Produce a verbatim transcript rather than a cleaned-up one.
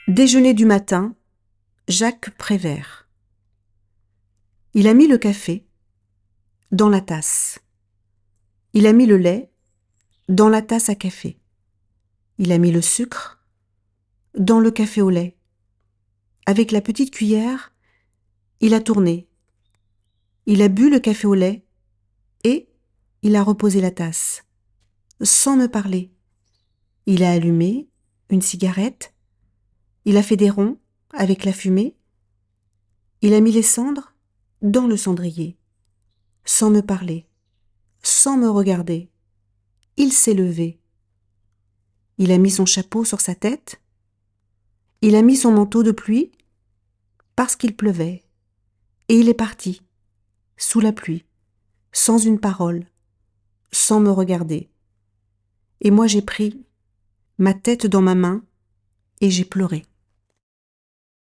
Déjeuner du matin, Jacques Prévert. Il a mis le café dans la tasse. Il a mis le lait dans la tasse à café. Il a mis le sucre dans le café au lait. Avec la petite cuillère, il a tourné. Il a bu le café au lait et il a reposé la tasse, sans me parler. Il a allumé une cigarette. Il a fait des ronds avec la fumée. Il a mis les cendres dans le cendrier, sans me parler, sans me regarder. Il s'est levé. Il a mis son chapeau sur sa tête. Il a mis son manteau de pluie parce qu'il pleuvait. Et il est parti, sous la pluie, sans une parole, sans me regarder. Et moi j'ai pris ma tête dans ma main et j'ai pleuré.